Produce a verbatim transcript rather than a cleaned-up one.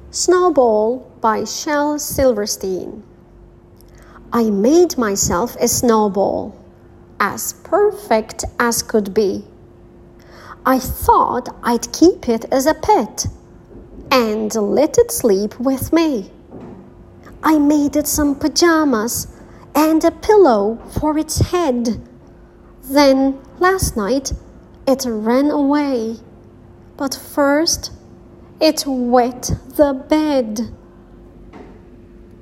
Snowball by Shel Silverstein. I made myself a snowball, as perfect as could be. I thought I'd keep it as a pet and let it sleep with me. I made it some pajamas and a pillow for its head. Then, last night, it ran away. But first, it wet the bed.